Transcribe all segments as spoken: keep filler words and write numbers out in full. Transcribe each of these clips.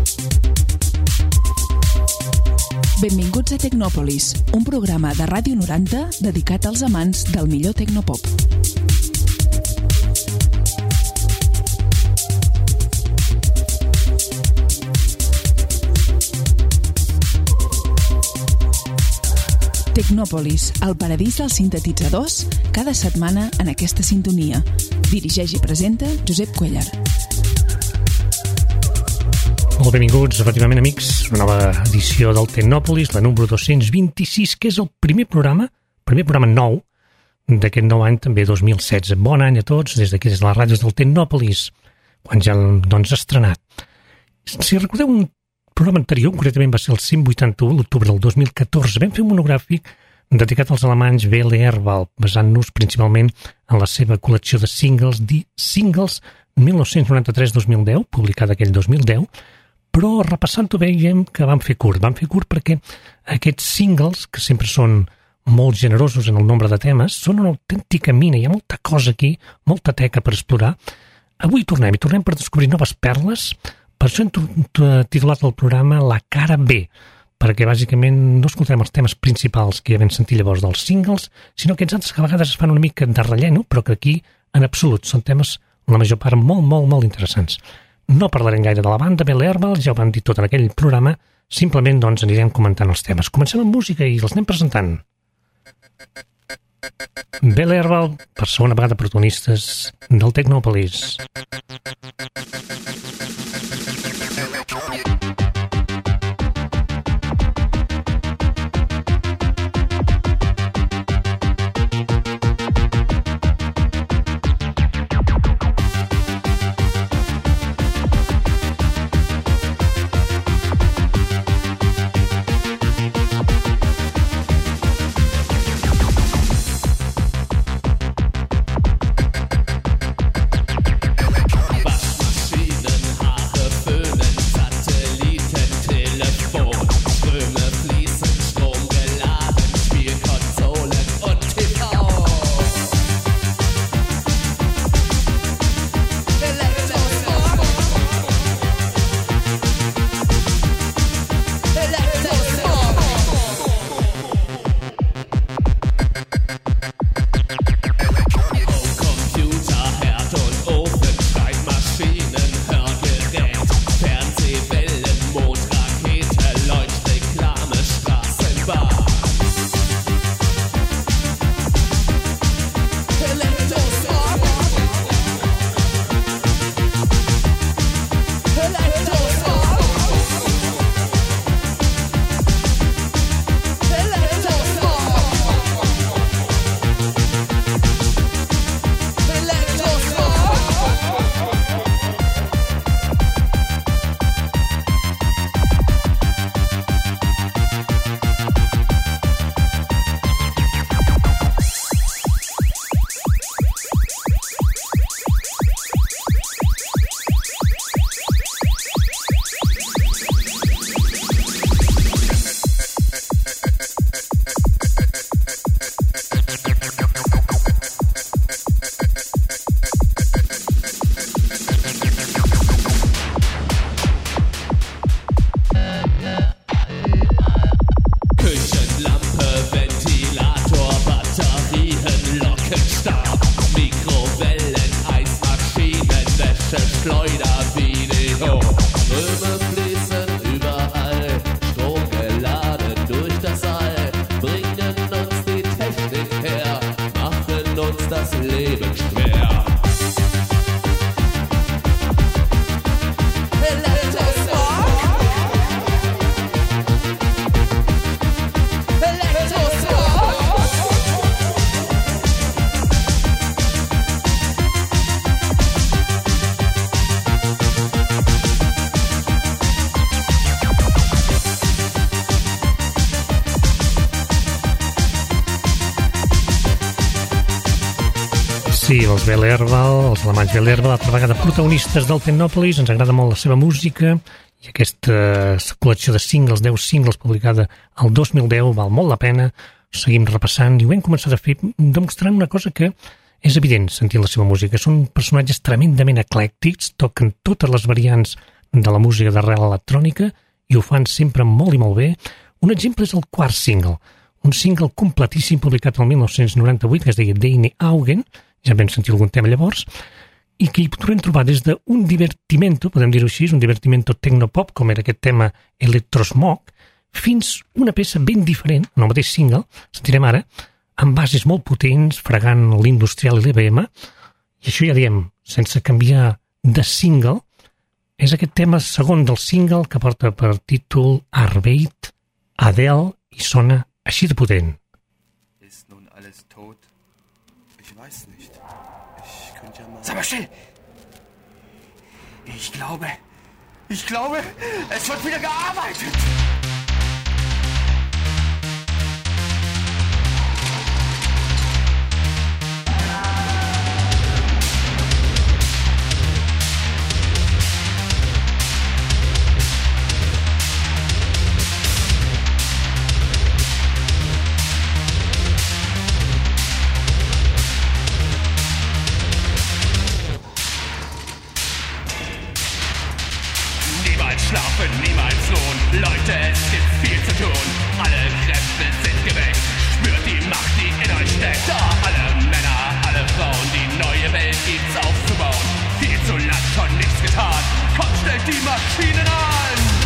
Benvinguts a Tecnòpolis, un programa de Ràdio noranta dedicat als amants del millor tecnopop. Tecnòpolis, el paradís dels sintetitzadors, cada setmana en aquesta sintonia. Dirigeix i presenta Josep Cuellar. Molt benvinguts, efectivament, amics, una nova edició del Tecnòpolis, la número dos-cents vint-i-sis, que és el primer programa, primer programa nou d'aquest nou any, també dos mil setze. Bon any a tots, des d'aquí, des de les ràdios del Tecnòpolis, quan ja l'hem, doncs, estrenat. Si recordeu un programa anterior, concretament va ser el cent vuitanta-u, l'octubre del dos mil catorze, vam fer un monogràfic dedicat als alemanys B L Herwald, basant-nos principalment en la seva col·lecció de singles, de Singles mil nou-cents noranta-tres dos mil deu, publicada aquell dos mil deu, però repassant-ho veiem que vam fer curt. Vam fer curt perquè aquests singles, que sempre són molt generosos en el nombre de temes, són una autèntica mina, hi ha molta cosa aquí, molta teca per explorar. Avui tornem, i tornem per descobrir noves perles, per això hem titulat el programa La cara B, perquè bàsicament no escoltarem els temes principals que ja vam sentir llavors dels singles, sinó aquests altres que a vegades es fan una mica de relleno, però que aquí, en absolut, són temes, la major part, molt, molt, molt interessants. No parlarem gaire de la banda B L Herwald, ja ho vam dir tot en aquell programa, simplement doncs anirem comentant els temes. Comencem amb música i els anem presentant. B L Herwald, per segona vegada protagonistes del Tecnòpolis. Sí, els B L Herwald, els alemanys B L Herwald, altra vegada protagonistes del Tecnòpolis, ens agrada molt la seva música i aquesta col·lecció de singles, deu singles publicada el dos mil deu, val molt la pena, seguim repassant i ho hem començat a fer demostrant una cosa que és evident sentint la seva música. Són personatges tremendament eclèctics, toquen totes les variants de la música d'arrel electrònica i ho fan sempre molt i molt bé. Un exemple és el quart single, un single completíssim publicat el mil nou-cents noranta-vuit que es deia Deine Augen, ja vam sentir algun tema llavors, i que hi podrem trobar des d'un divertimento, podem dir-ho així, un divertimento tecnopop, com era aquest tema Electrosmog, fins una peça ben diferent, en el mateix single, sentirem ara, amb bases molt potents, fregant l'industrial i l'E B M, i això ja diem, sense canviar de single, és aquest tema segon del single que porta per títol Arbeit, Adele, i sona així de potent. Ist nun alles tot? Ich weiß nicht. Ich könnte ja mal... Sag mal still! Ich glaube, ich glaube, es wird wieder gearbeitet! Schlafen, niemals lohn. Leute, es gibt viel zu tun. Alle Kräfte sind geweckt. Spürt die Macht, die in euch steckt. Oh, alle Männer, alle Frauen, die neue Welt gibt's aufzubauen. Viel zu lang schon nichts getan. Kommt, stellt die Maschinen an!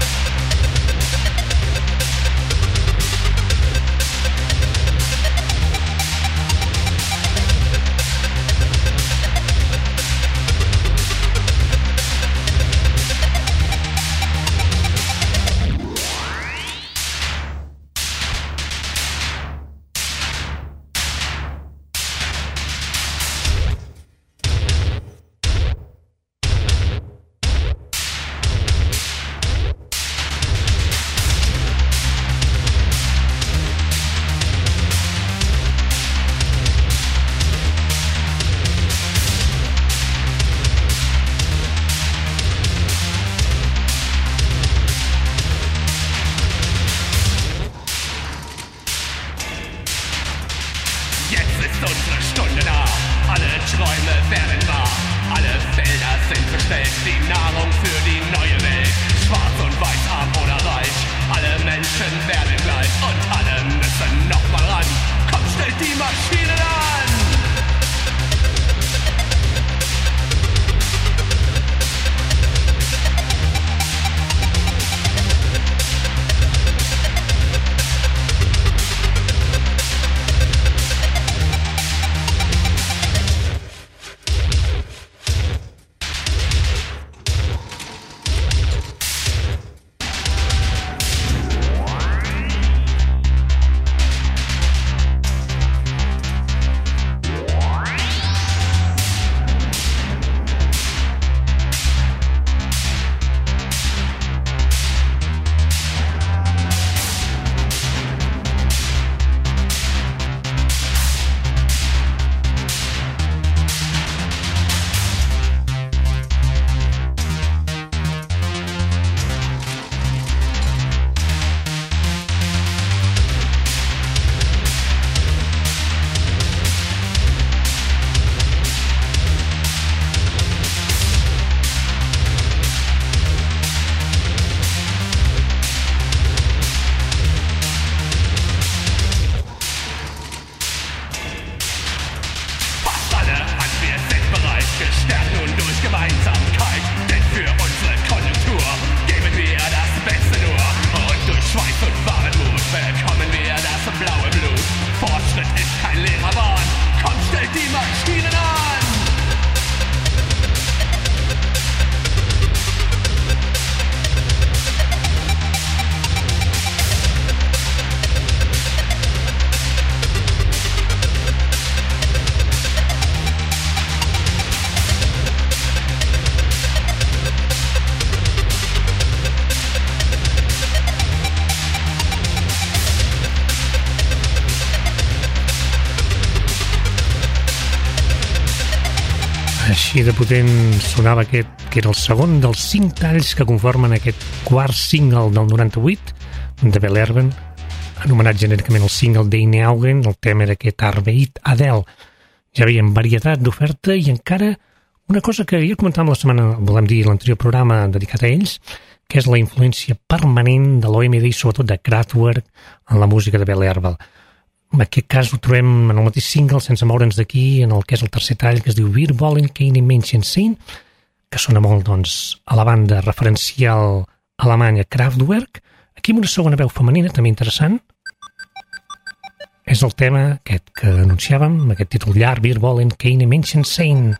Així de potent sonava aquest, que era el segon dels cinc talls que conformen aquest quart single del noranta-vuit de Bellerben, anomenat genèricament el single Deine Augen. El tema era aquest Arbeit, Adele. Ja veiem varietat d'oferta i encara Una cosa que ja comentàvem la setmana, volem dir, l'anterior programa dedicat a ells, que és la influència permanent de l'O M D i sobretot de Kraftwerk en la música de Belle Herbal. En aquest cas ho trobem en el mateix single, sense moure'ns d'aquí, en el que és el tercer tall, que es diu Wir wollen keine Menschen sehen, que sona molt, doncs, a la banda referencial alemanya Kraftwerk. Aquí amb una segona veu femenina, també interessant. És el tema aquest que anunciàvem, aquest títol llarg, Wir wollen keine Menschen sehen.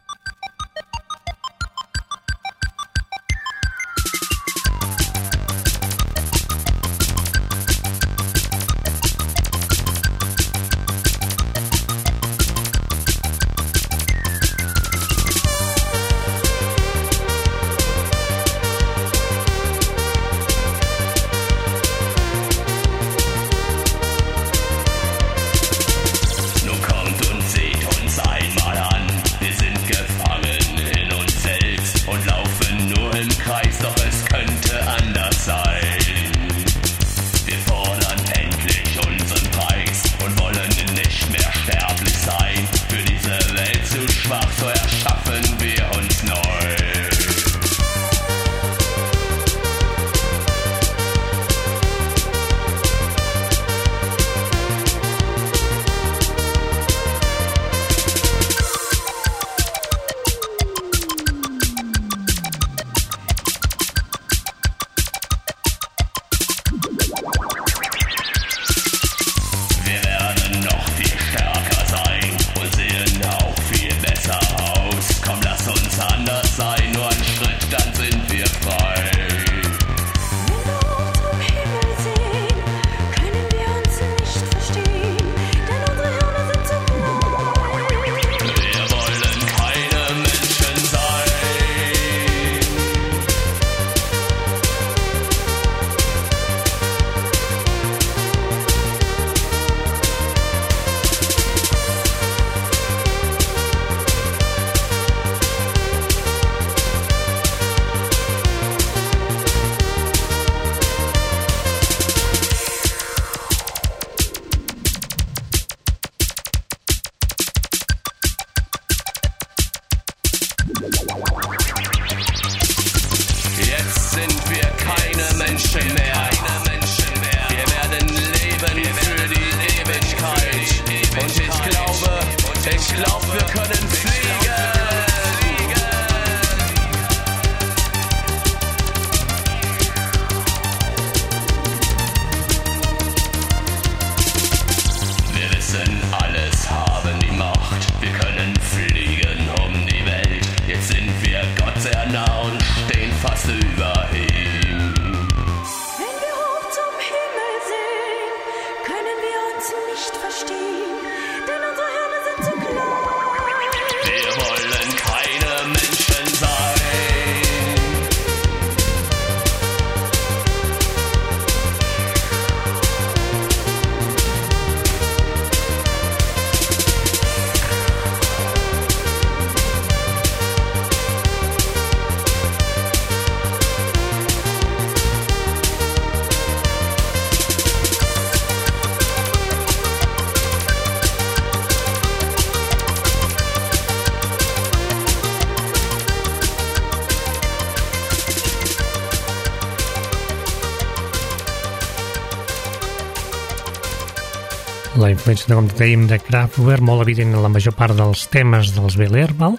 La influència, com dèiem, de Kraftwerk, molt evident en la major part dels temes dels Belle Herbal.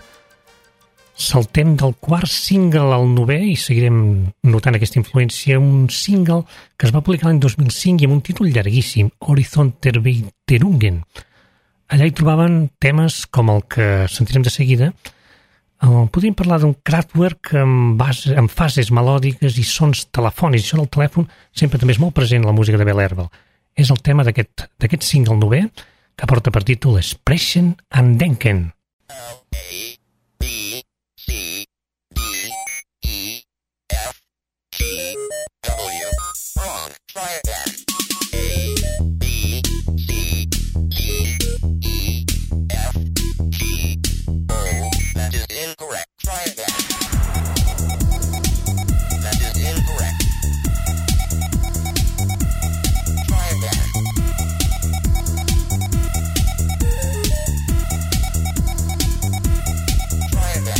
Saltem del quart single al novè i seguirem notant aquesta influència, un single que es va publicar l'any dos mil cinc i amb un títol llarguíssim, Horizont der Weiterungen. Allà hi trobaven temes com el que sentirem de seguida. Podríem parlar d'un Kraftwerk amb, base, amb fases melòdiques i sons telefònics. Això del telèfon sempre també és molt present en la música de Belle Herbal. És el tema d'aquest, d'aquest single novè que porta per títol Sprechen und Denken. Try again.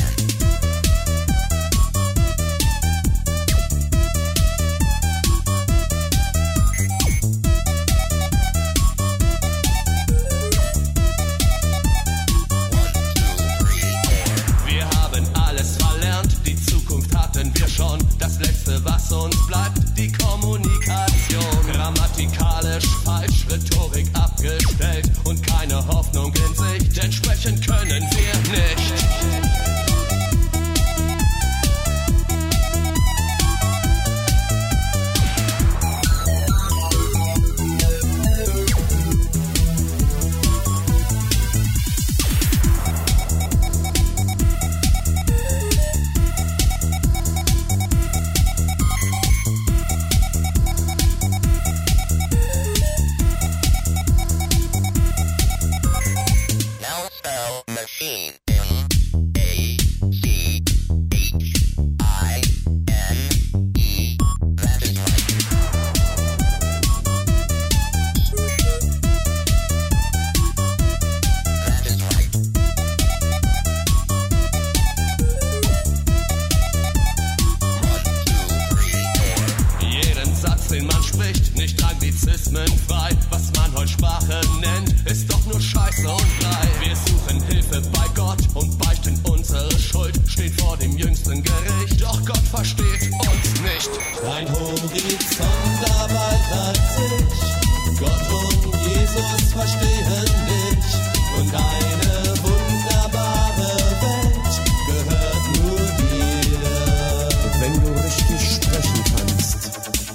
anglizismenfrei. Was man heute Sprache nennt, ist doch nur Scheiße und Brei. Wir suchen Hilfe bei Gott und beichten unsere Schuld. Steht vor dem jüngsten Gericht, doch Gott versteht uns nicht. Dein Horizont erweitert sich, Gott und Jesus verstehen dich. Und eine wunderbare Welt gehört nur dir. Wenn du richtig sprechen kannst.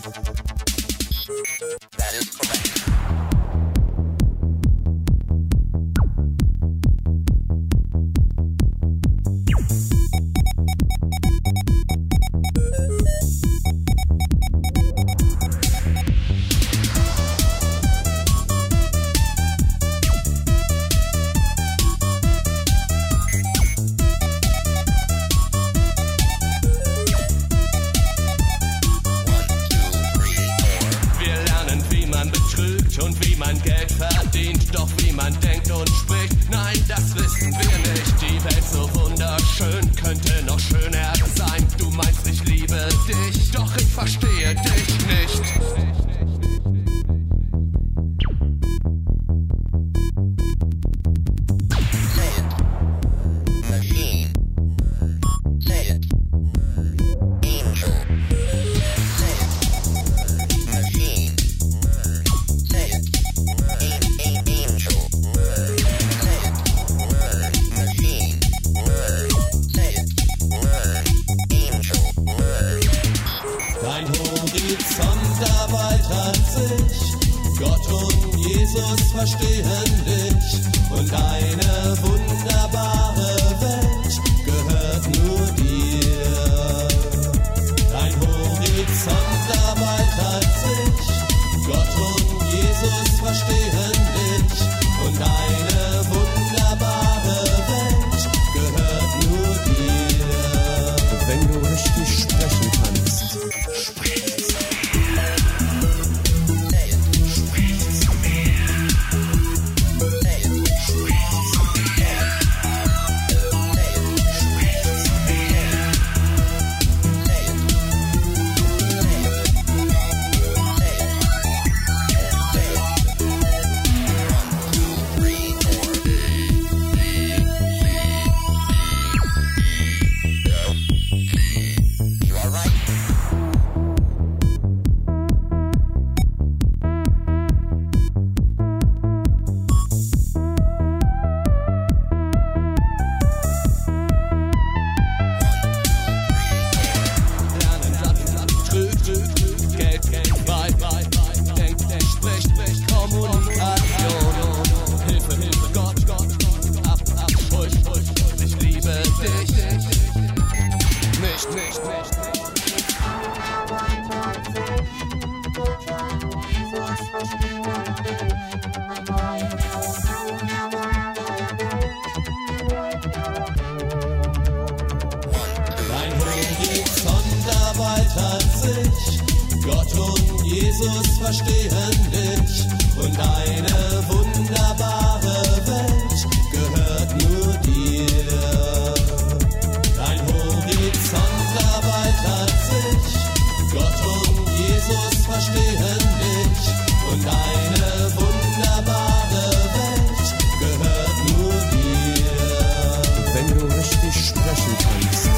That is correct. Und wie man Geld verdient, doch wie man denkt und spricht, nein, das wissen wir nicht. Die Welt so wunderschön, könnte noch schöner sein. Du meinst, ich liebe dich, doch ich verstehe dich nicht. Verstehen dich und eine wunderbare Welt gehört nur dir. Dein Horizont erweitert sich, Gott und Jesus verstehen dich und eine wunderbare Welt gehört nur dir. Wenn du richtig sprechen kannst, sprich. Jesus verstehen dich und eine wunderbare Welt gehört nur dir. Dein Horizont erweitert sich, Gott und Jesus verstehen dich und eine wunderbare Welt gehört nur dir. Wenn du richtig sprechen kannst.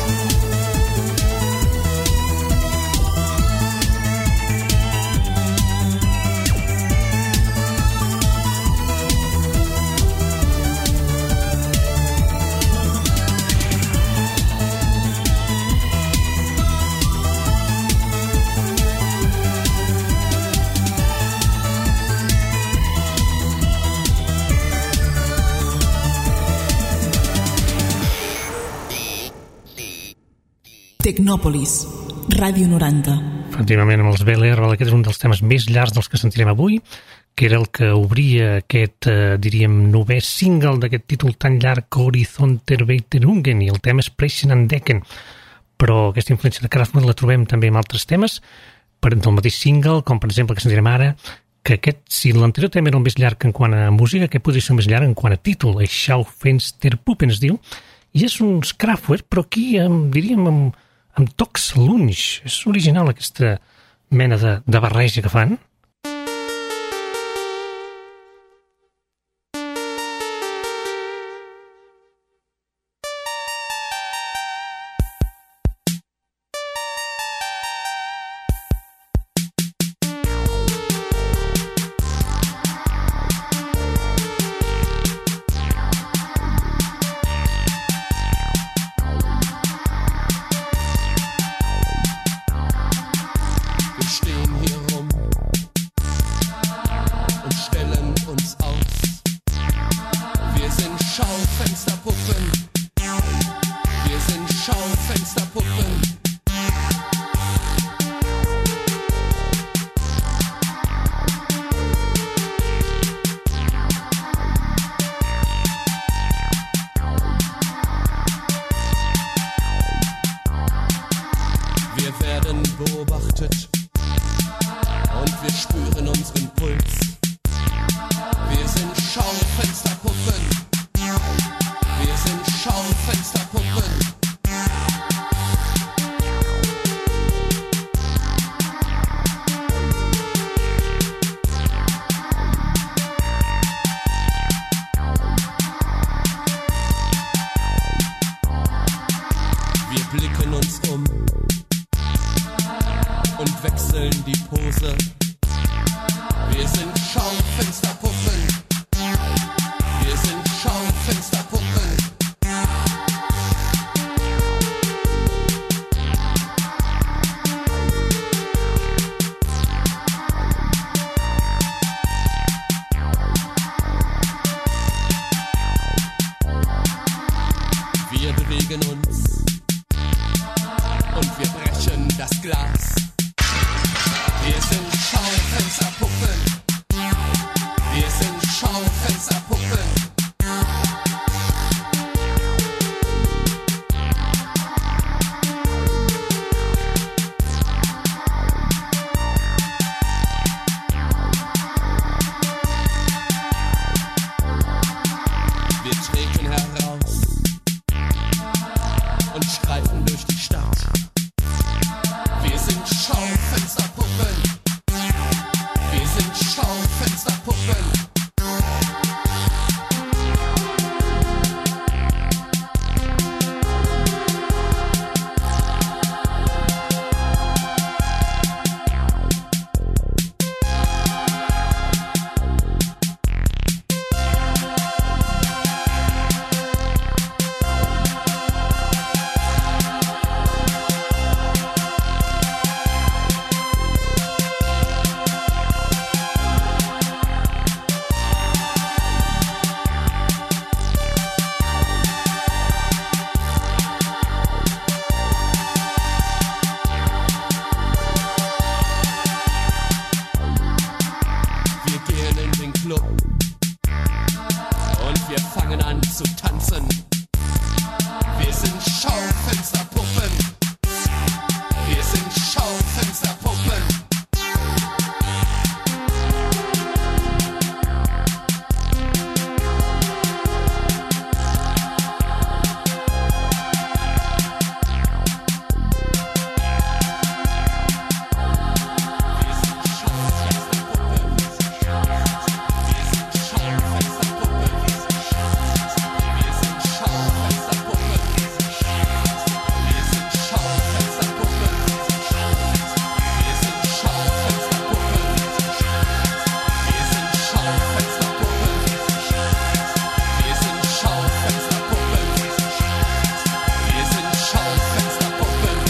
Tecnòpolis, Ràdio noranta. Efectivament, amb els B L R, aquest és un dels temes més llargs dels que sentirem avui, que era el que obria aquest, eh, diríem, novè single d'aquest títol tan llarg, Horizonter Weiterungen, i el tema és Pressen and Decken. Però aquesta influència de Kraftwerk la trobem també en altres temes, per del mateix single, com per exemple que sentirem ara, que aquest, si l'anterior tema era el més llarg en quant a música, aquest podria ser el més llarg en quant a títol, el Schaufensterpuppen es diu, i és uns Kraftwerk, però aquí, amb, diríem, amb, amb tocs lunge. És original aquesta mena de, de barreja que fan. stehen hier rum und stellen uns aus. Wir sind Schaufensterpuppen. Wir sind Schaufensterpuppen. Wir werden beobachtet und wir spüren unseren Puls. Wir sind Schaufensterpuppen. Wir sind Schaufensterpuppen. Wir blicken uns um und wechseln die Pose. Wir sind Schaufensterpuppen. Wir sind Schaufensterpuppen. Wir bewegen uns und wir brechen das Glas. Wir sind Schaufensterpuppen. Wir sind Schaufensterpuppen. Wir treten heraus und streifen durch die Stadt. Wir sind Schaufensterpuppen. Wir sind Schaufensterpuppen. Wir gehen in den Club und wir fangen an zu tanzen. Wir sind Schaufensterpuppen. Wir sind Schaufensterpuppen. Wir sind Schaufensterpuppen. Wir sind Schaufensterpuppen. Wir sind Schaufensterpuppen. Wir sind Schaufensterpuppen. Wir sind Schaufensterpuppen. Wir sind Schaufensterpuppen. Wir sind Schaufensterpuppen. Wir sind Schaufensterpuppen.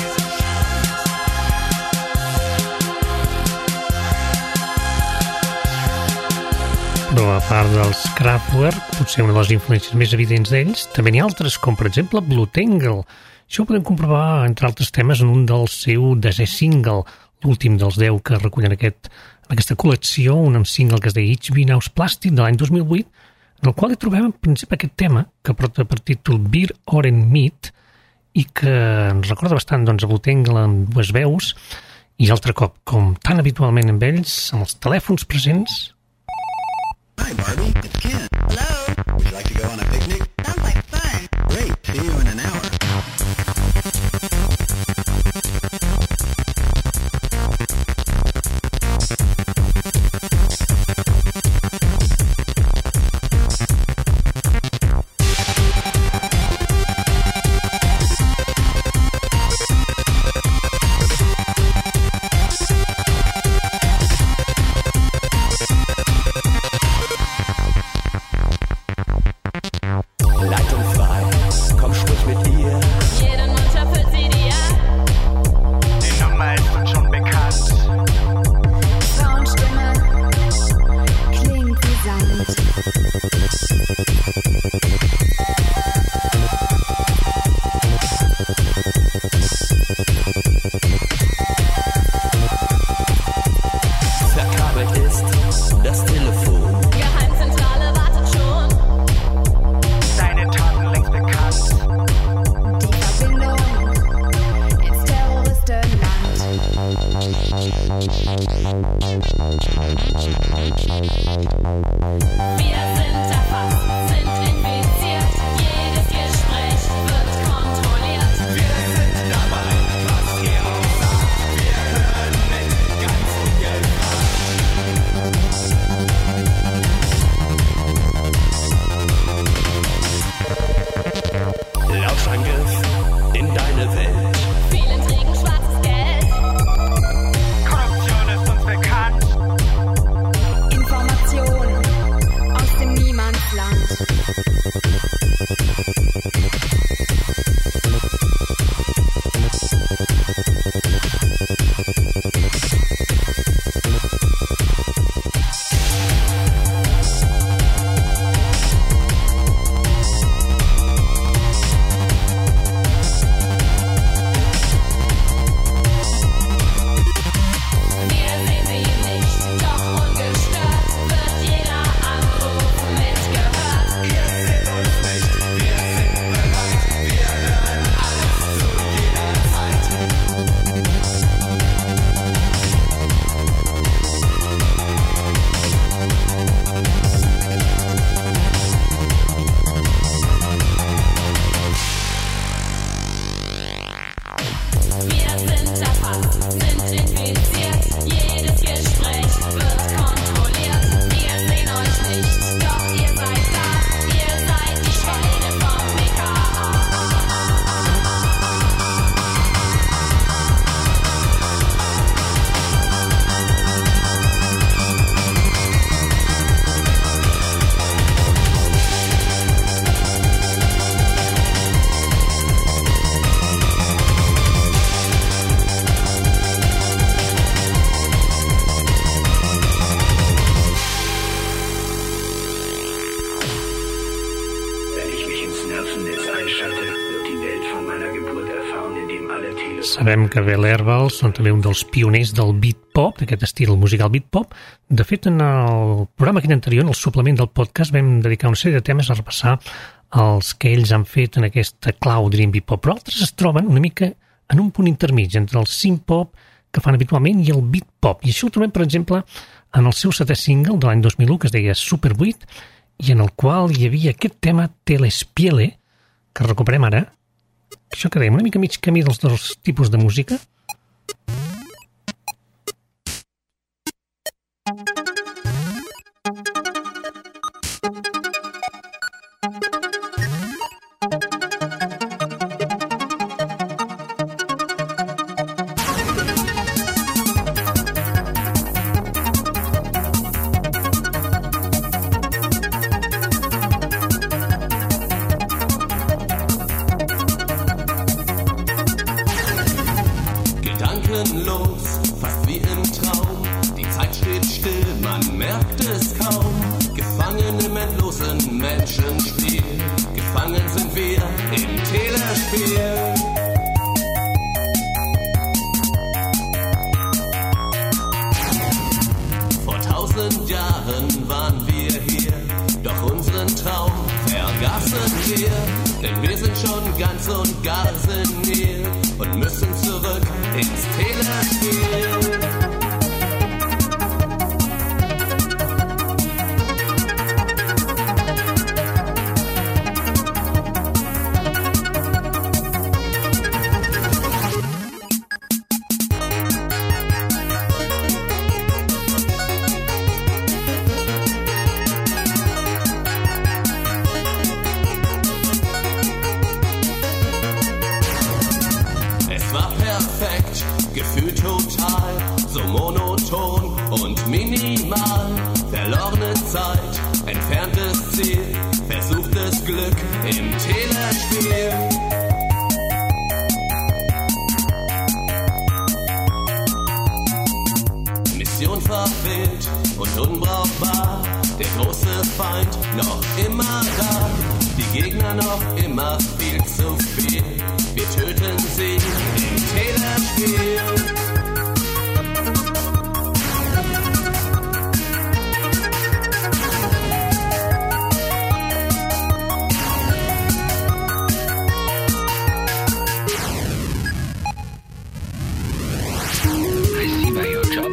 Però a part dels Kraftwerk, potser una de les influències més evidents d'ells, també n'hi ha altres, com per exemple Blue Tangle. Això ho podem comprovar, entre altres temes, en un del seu desè single, l'últim dels deu que recullen aquest, en aquesta col·lecció, un single que es deia H B Now's Plastic, de l'any dos mil vuit, en el qual hi trobem, en principi, aquest tema, que porta per títol Beer, Oren, Meat, i que ens recorda bastant doncs, a Blue Tangle en dues veus, i altre cop, com tan habitualment amb ells, amb els telèfons presents. Hi, Barbie. It's Ken. Hello. Would you like to go on a picnic? Sounds like fun. Great. See you in an hour. Sabem que Bel Herbal són també un dels pioners del beat-pop, d'aquest estil musical beat-pop. De fet, en el programa aquell anterior, en el suplement del podcast, vam dedicar una sèrie de temes a repassar els que ells han fet en aquesta clau Dream Beat-pop, però altres es troben una mica en un punt intermig entre el synth-pop que fan habitualment i el beat-pop. I això ho trobem, per exemple, en el seu setè single de l'any dos mil u, que es deia Super vuit, i en el qual hi havia aquest tema Telespiele, que recuperem ara. Això que dèiem, una mica mig camí dels dos tipus de música. I see by your job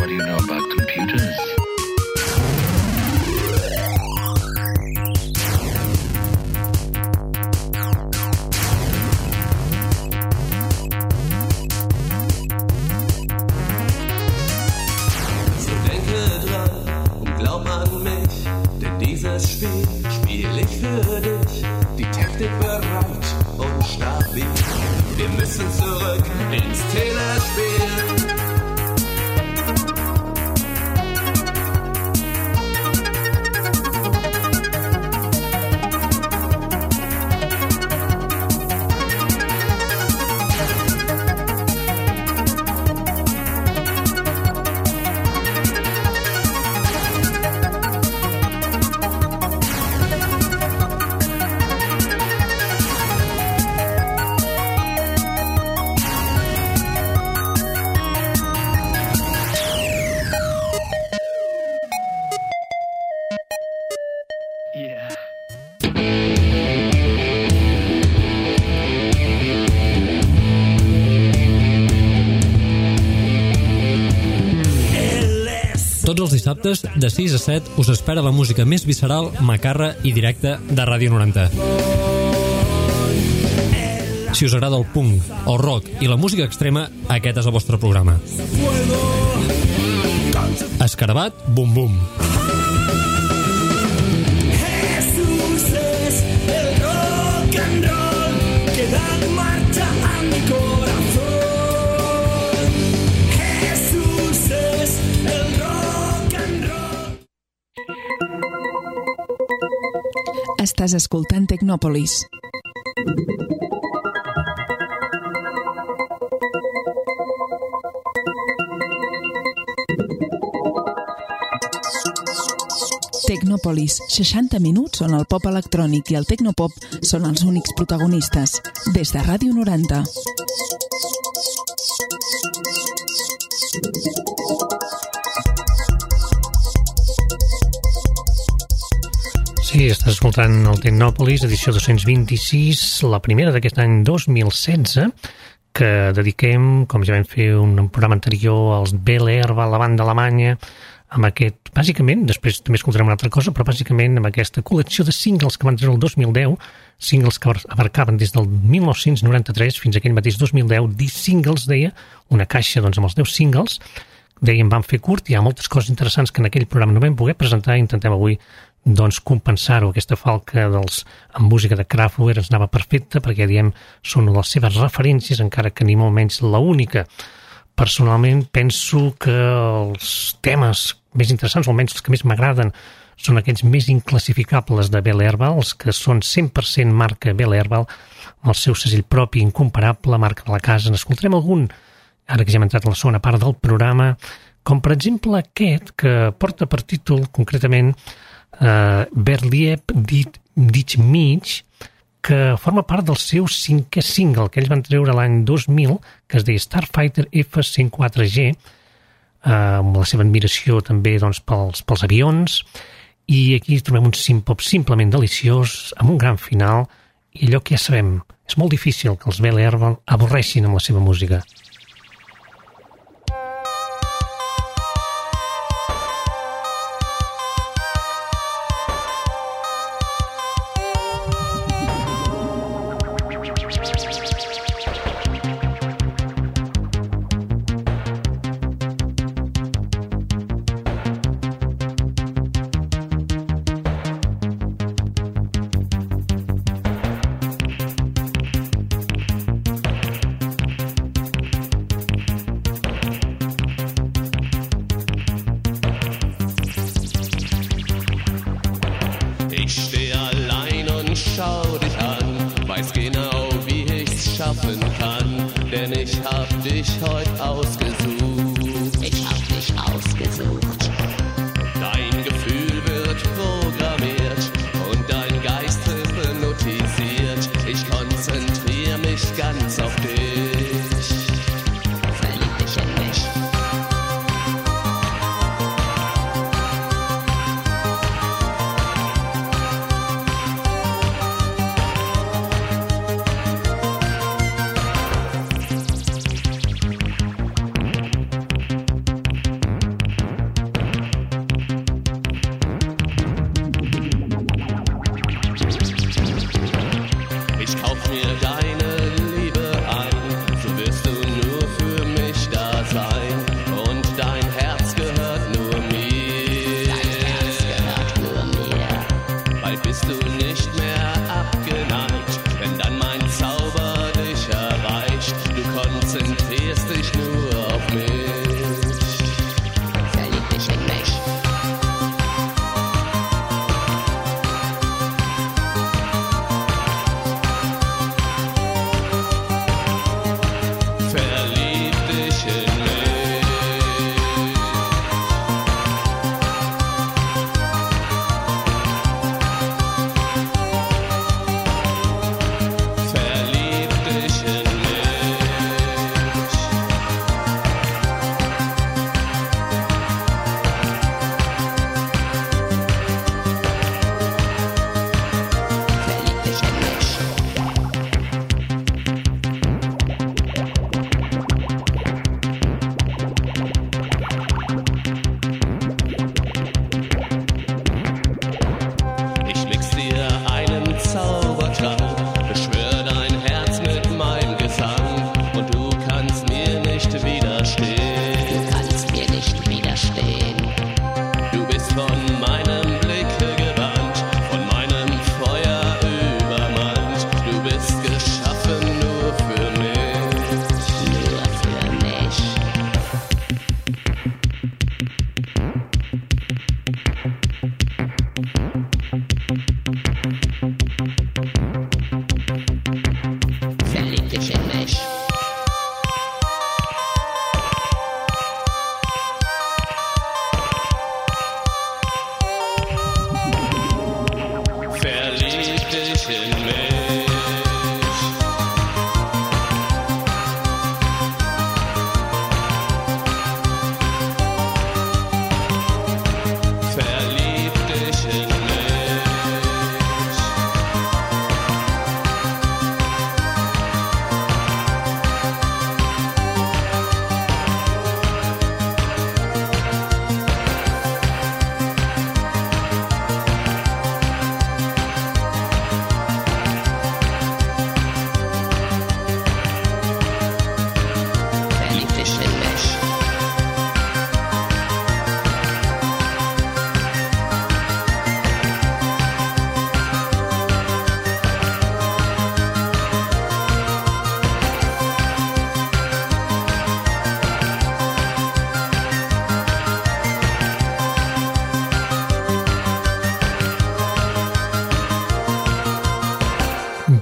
What do you know about computers? Dieses Spiel spiel ich für dich. Die Technik bereit und stabil. Wir müssen zurück ins Telespiel. Tots els dissabtes, de sis a set, us espera la música més visceral, macarra i directa de Ràdio noranta. Si us agrada el punk, el rock i la música extrema, aquest és el vostre programa. Escarabat, bum bum. Jesús es el rock and roll que da marcha a mi corazón. Jesús es el rock. Estàs escoltant Tecnòpolis. Tecnòpolis, seixanta minuts on el pop electrònic i el tecnopop són els únics protagonistes. Des de Ràdio noranta. Sí, estàs escoltant el Tecnòpolis, edició dos-cents vint-i-sis, la primera d'aquest any dos mil setze, que dediquem, com ja vam fer un programa anterior, als Belle Herba, la banda alemanya, amb aquest, bàsicament, després també escoltarem una altra cosa, però bàsicament amb aquesta col·lecció de singles que van treure el dos mil deu, singles que abarcaven des del mil nou-cents noranta-tres fins a aquell mateix dos mil deu, dix singles, deia, una caixa doncs, amb els deu singles, dèiem, vam fer curt, hi ha moltes coses interessants que en aquell programa no vam poder presentar i intentem avui doncs compensar-ho, aquesta falca dels, amb música de Kraftwerk ens anava perfecta perquè, diem, són les seves referències, encara que ni molt menys la única. Personalment penso que els temes més interessants, o almenys els que més m'agraden, són aquells més inclassificables de Belle Herba, els que són cent per cent marca Belle Herba, amb el seu segell propi, incomparable, marca de la casa. N'escoltarem algun, ara que ja hem entrat a la segona part del programa, com per exemple aquest, que porta per títol concretament Uh, Verlieb dit, dit mig, que forma part del seu cinquè single que ells van treure l'any dos mil, que es deia Starfighter F cent quatre G, uh, amb la seva admiració també doncs, pels, pels avions, i aquí trobem un synth-pop simplement deliciós, amb un gran final, i allò que ja sabem, és molt difícil que els Belle Herba avorreixin amb la seva música.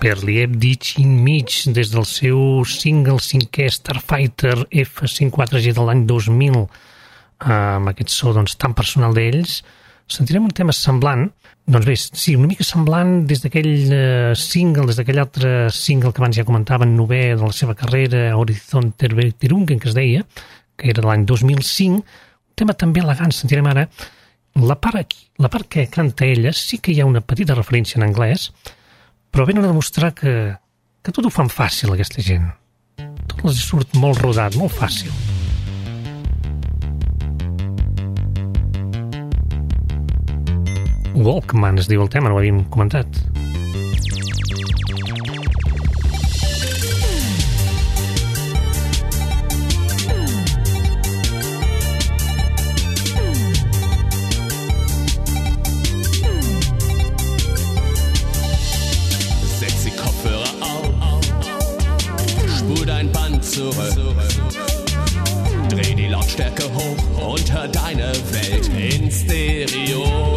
Perlieb Ditching Mitch des del seu single cinquè Starfighter F cinquanta-quatre G de l'any dos mil, amb aquest so doncs, tan personal d'ells. Sentirem un tema semblant, doncs bé, sí, una mica semblant des d'aquell uh, single, des d'aquell altre single que abans ja comentaven, novè de la seva carrera, Horizonte Vertirungen, que es deia, que era de l'any dos mil cinc, un tema també elegant, sentirem ara. La part aquí, la part que canta ella, sí que hi ha una petita referència en anglès, però venen a demostrar que, que tot ho fan fàcil, aquesta gent. Tot els surt molt rodat, molt fàcil. Walkman es diu el tema, no ho havíem comentat. Setz die Kopfhörer auf, spul dein Band zurück, dreh die Lautstärke hoch und hör deine Welt in Stereo.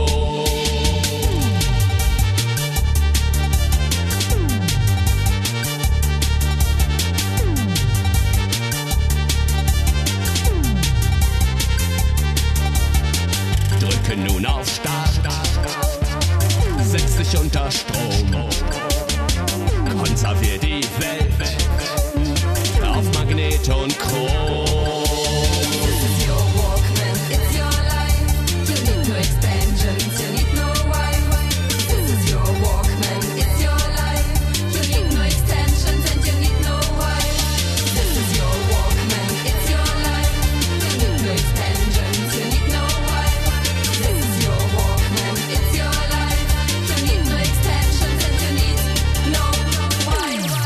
Nun auf Start, setz dich unter Strom, konservier die Welt auf Magnet und Chrom. This is your Walkman, it's your life, you need no extensions, you need no Wi-Fi. This is your Walkman, it's your life, you need no extensions and you need no Wi-Fi. This is your Walkman, it's your life, you need no extensions, you need no Wi-Fi. This is your Walkman, it's your life, you need no extensions and you need no Wi-Fi.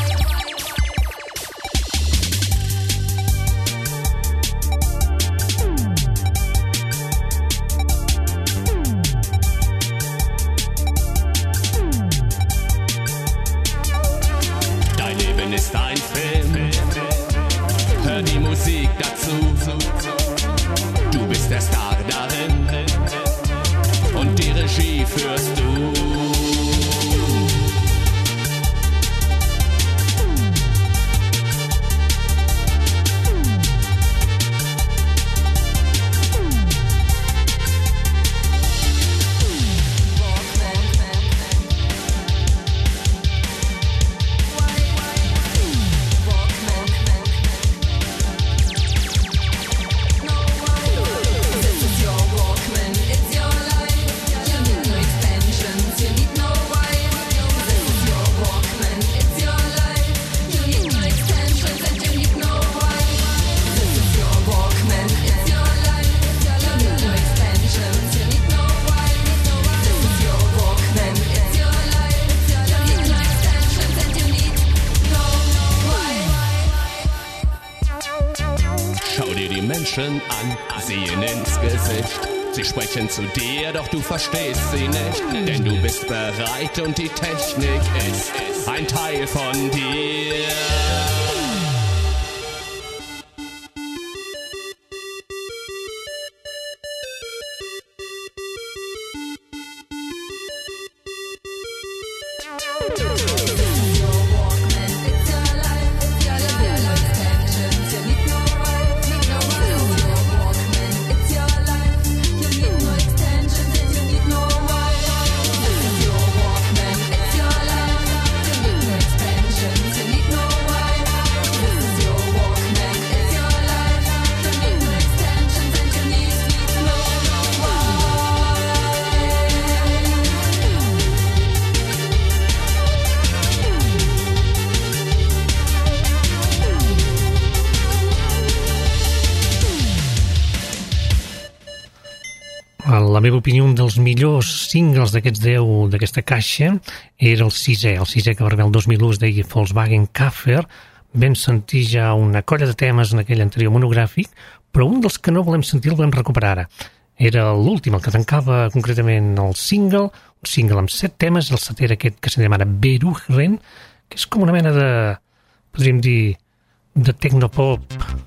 Dein Leben ist ein Film, hör die Musik dazu. Du bist der Star darin und die Regie führst du. This is your Walkman, it's your life, you need no extensions, you need no Wi-Fi. This is your Walkman, it's your life, you need no extensions and you need no Wi-Fi. This is your Walkman, it's your life, you need no extensions, you need no Wi-Fi. This is your Walkman, it's your life, you need no extensions and you need no Wi-Fi. Schau dir die Menschen an, sieh ihnen ins Gesicht. Sie sprechen zu dir, doch du verstehst sie nicht. Denn du bist bereit und die Technik ist ein Teil von dir. La meva opinió, un dels millors singles d'aquests deu d'aquesta caixa era el sisè, el sisè que va arribar el dos mil u, es deia Volkswagen Kaffer. Vam sentir ja una colla de temes en aquell anterior monogràfic, però un dels que no volem sentir el volem recuperar ara. Era l'últim, el que tancava concretament el single, un single amb set temes, el setè era aquest que se demana Beruhren, que és com una mena de, podríem dir, de tecnopop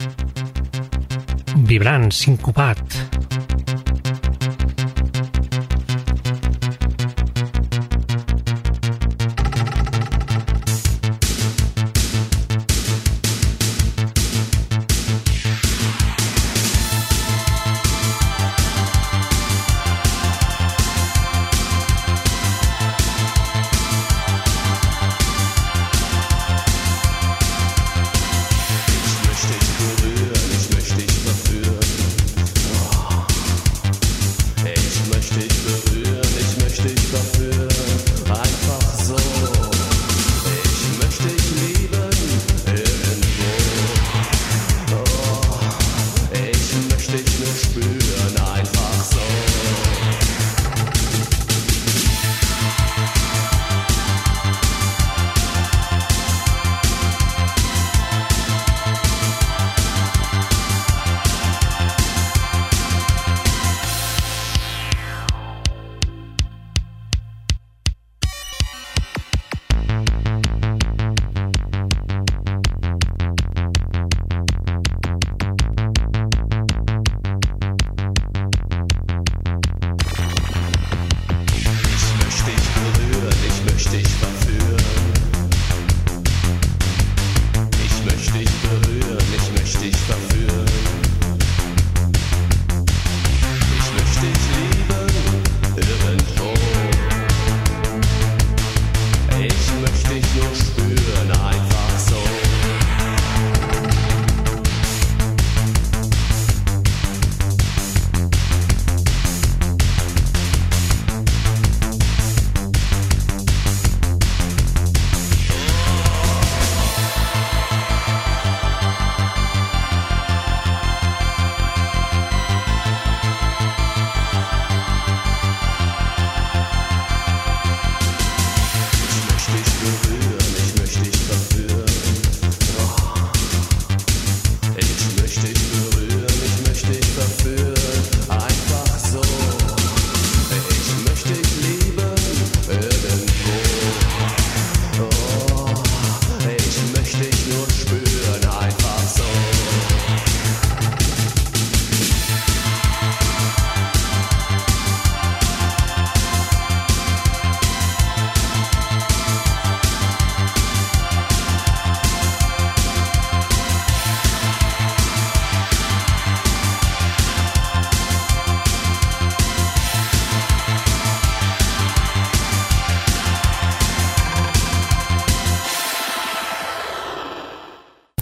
vibrant, sincopat.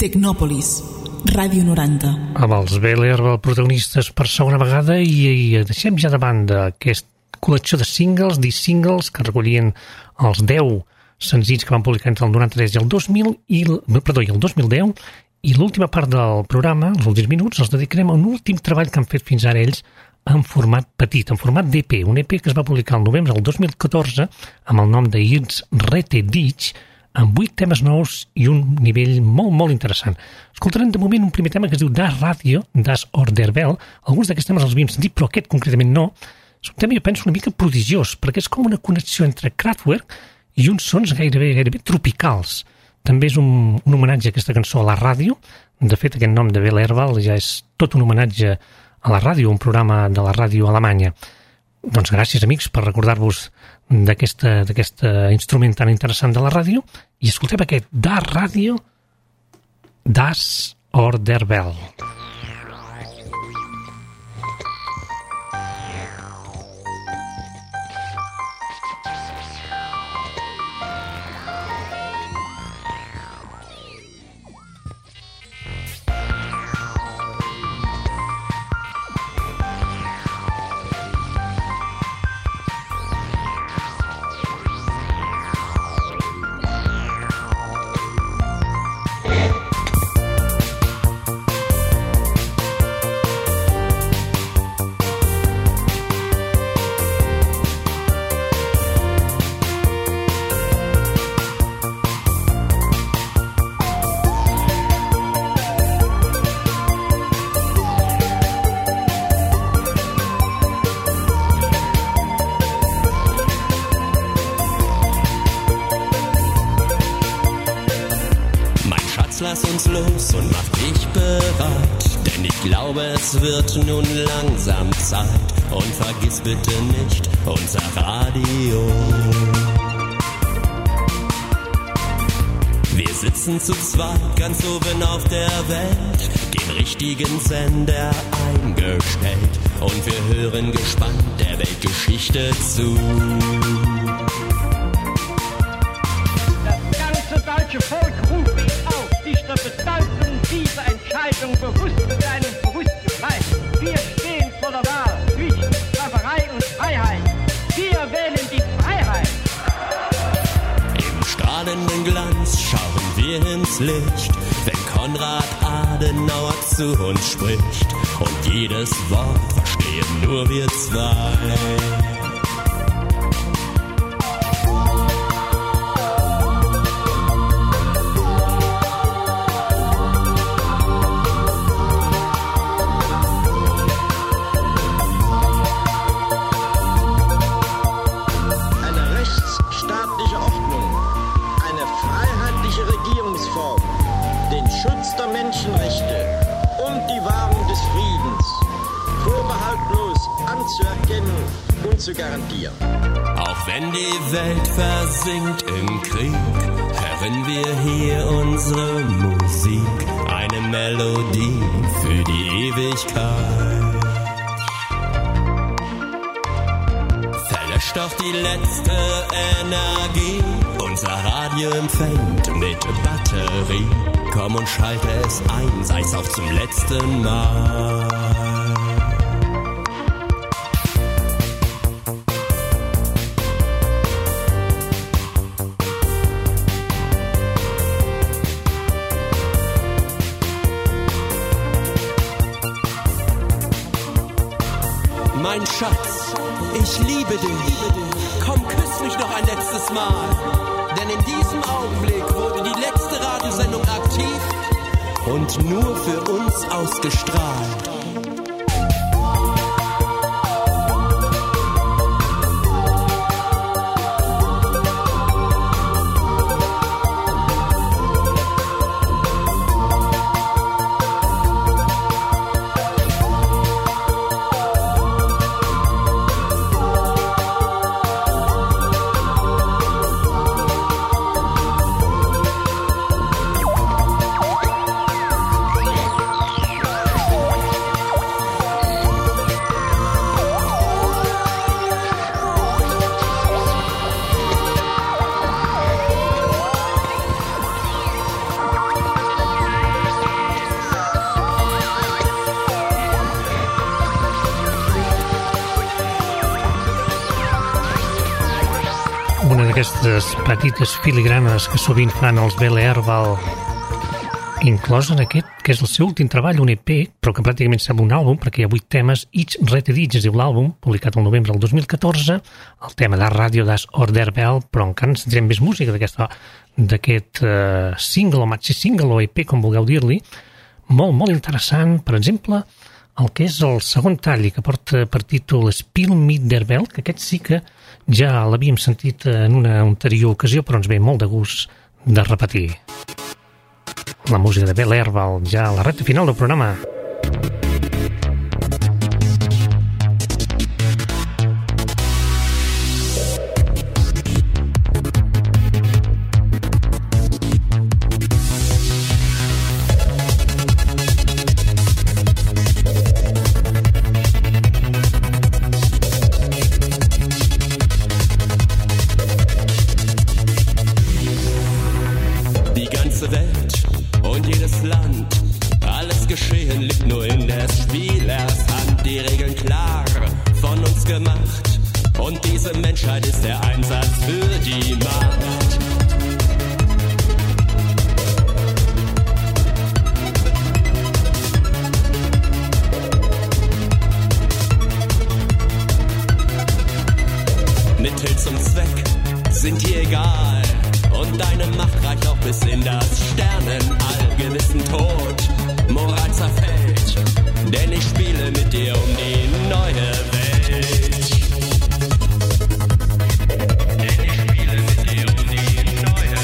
Tecnòpolis, Ràdio noranta. Amb els Bel Herbal protagonistes per segona vegada i, i deixem ja de banda aquesta col·lecció de singles, disc singles que recollien els deu senzills que van publicar entre el noranta-tres i el dos mil i el, perdó, i el dos mil deu, i l'última part del programa, els últims minuts, els dedicarem a un últim treball que han fet fins ara ells en format petit, en format d'E P, un E P que es va publicar el novembre del dos mil catorze amb el nom de It's Rete Ditch, amb vuit temes nous i un nivell molt, molt interessant. Escoltarem de moment un primer tema que es diu Das Radio, Das Orderbell. Alguns d'aquests temes els havíem sentit, però aquest concretament no. És un tema, jo penso, una mica prodigiós, perquè és com una connexió entre Kraftwerk i uns sons gairebé, gairebé tropicals. També és un, un homenatge a aquesta cançó a la ràdio. De fet, aquest nom de Bel Herbal ja és tot un homenatge a la ràdio, un programa de la ràdio alemanya. Doncs gràcies, amics, per recordar-vos d'aquesta d'aquesta instrument tan interessant de la ràdio, i escoltem aquest Das Radio, Das Orderbell. Lass uns los und mach dich bereit, denn ich glaube, es wird nun langsam Zeit. Und vergiss bitte nicht unser Radio. Wir sitzen zu zweit ganz oben auf der Welt, den richtigen Sender eingestellt, und wir hören gespannt der Weltgeschichte zu. Das ganze deutsche Volk ruft mich auf, sich der Bedeutung dieser Entscheidung bewusst zu sein und bewusst zu sein. Wir stehen vor der Wahl zwischen Sklaverei und Freiheit. Wir wählen die Freiheit. Im strahlenden Glanz schauen wir ins Licht, wenn Konrad Adenauer zu uns spricht. Und jedes Wort verstehen nur wir zwei. Zu garantieren. Auch wenn die Welt versinkt im Krieg, hören wir hier unsere Musik, eine Melodie für die Ewigkeit. Verlöscht doch die letzte Energie, unser Radio empfängt mit Batterie. Komm und schalte es ein, sei's auch zum letzten Mal. Mein Schatz, ich liebe dich. Komm, küss mich noch ein letztes Mal. Denn in diesem Augenblick wurde die letzte Radiosendung aktiv und nur für uns ausgestrahlt. amb una d'aquestes petites filigranes que sovint fan els Belle Herbal, inclòs en aquest, que és el seu últim treball, un E P, però que pràcticament sembla un àlbum, perquè hi ha vuit temes, Each Rated Each es diu l'àlbum, publicat el novembre del dos mil catorze, el tema de Radio das Orderbell, però encara ens tindrem més música d'aquest uh, single, o maxi single, o E P, com vulgueu dir-li, molt, molt interessant, per exemple, el que és el segon tall, que porta per títol Spiel mit der Welt, que aquest sí que ja l'havíem sentit en una anterior ocasió, però ens ve molt de gust de repetir. La música de Belle Herbal, ja a la recta final del programa. Die ganze Welt und jedes Land, alles Geschehen liegt nur in des Spielers Hand. Die Regeln klar von uns gemacht und diese Menschheit ist der Einsatz für die Macht. Mittel zum Zweck sind dir egal. Und deine Macht reicht auch bis in das Sternenall. Gewissen Tod, Moral zerfällt, denn ich spiele mit dir um die neue Welt. Denn ich spiele mit dir um die neue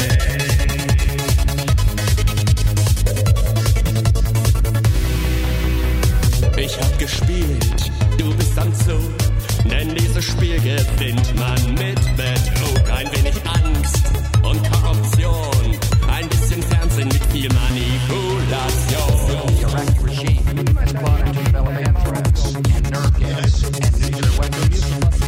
Welt. Ich hab gespielt, du bist am Zug, denn dieses Spiel gewinnt man mit Betrug. Ein wenig Angst und Korruption, ein bisschen Fernsehen mit viel Manipulation. Iraqi regime has brought into development anthrax and nerve gas and nuclear weapons.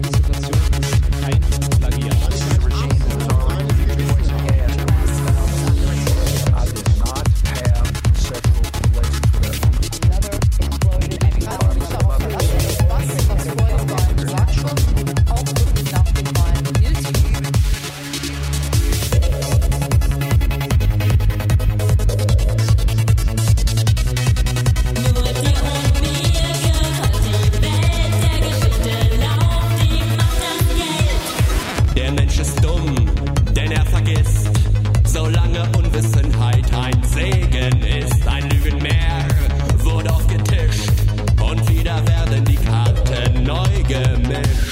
The regime that was already using poison gas. I did not have sexual relations with that woman. Another explosion and Der Mensch ist dumm, denn er vergisst, solange Unwissenheit ein Segen ist. Ein Lügenmeer wurde aufgetischt und wieder werden die Karten neu gemischt.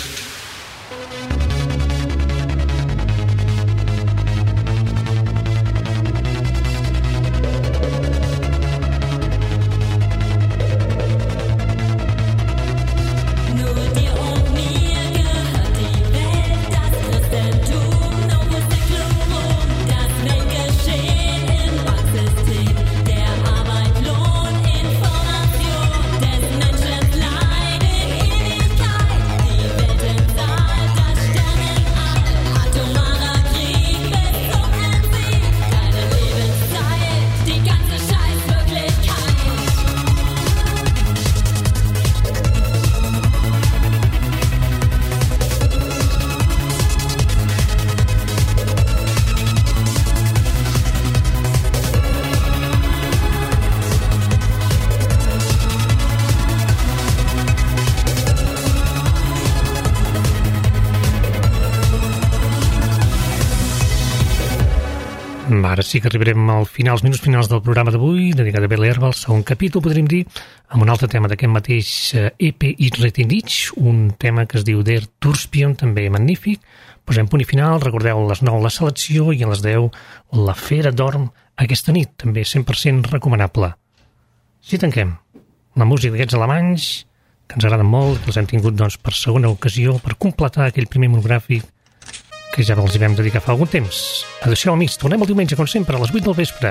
Ara sí que arribarem al final, als minuts finals del programa d'avui, dedicat a Belle Herbal, el segon capítol, podríem dir, amb un altre tema d'aquest mateix E P Each Rated Each, un tema que es diu Der Turspion, també magnífic. Posem punt i final, recordeu a les nou la selecció i a les deu la Fera dorm aquesta nit, també cent per cent recomanable. Si tanquem la música d'aquests alemanys, que ens agraden molt, que els hem tingut doncs, per segona ocasió, per completar aquell primer monogràfic que ja els hi vam dedicar fa algun temps. Adéu-siau, amics. Tornem el diumenge, com sempre, a les vuit del vespre.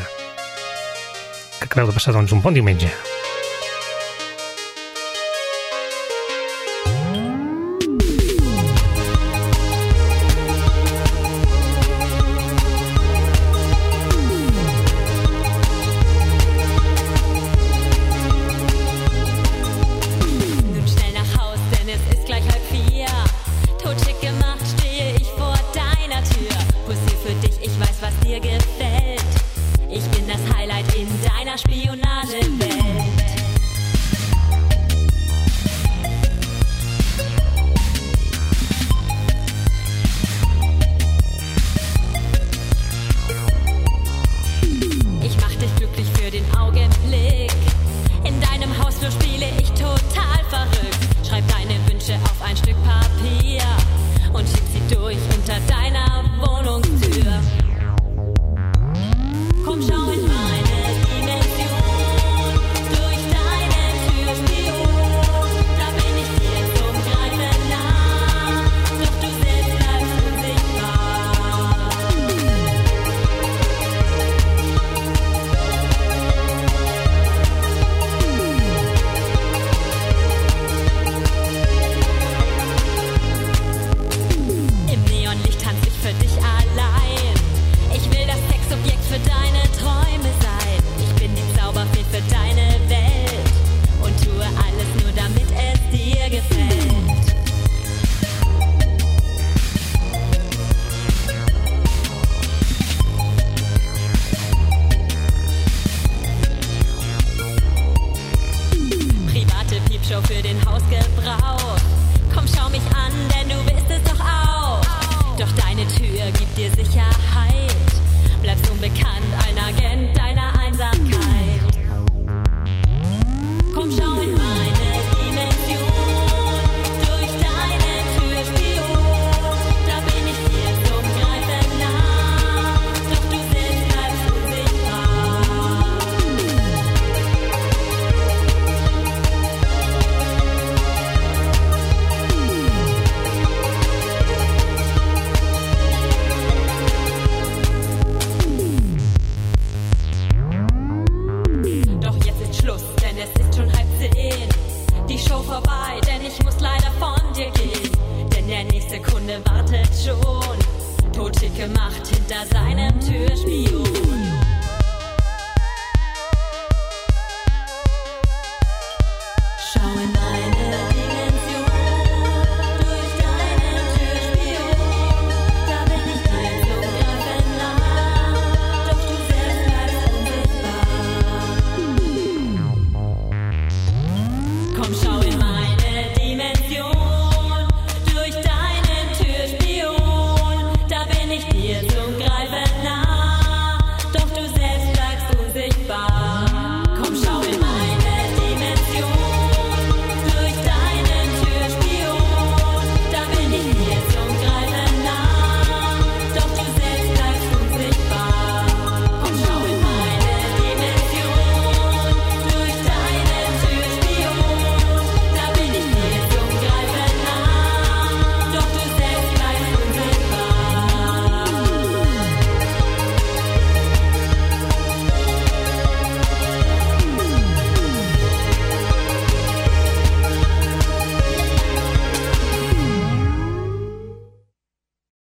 Que acabeu de passar, doncs, un bon diumenge. Nun schnell nach Haus, denn es ist gleich halb vier. Totschick gemacht stehe ich vor deinem gibt dir Sicherheit. Bleibst unbekannt, ein Agent deiner Einsamkeit. Komm, schau in meine Dimension, durch deinen Türspion. Da bin ich dir zum Greifen nah, doch du selbst bleibst unsichtbar. Doch jetzt ist Schluss, denn es ist schon halb zehn. Die Show vorbei, denn ich muss leider von dir gehen. Denn der nächste Kunde wartet schon, totschick gemacht hinter seinem Türspion.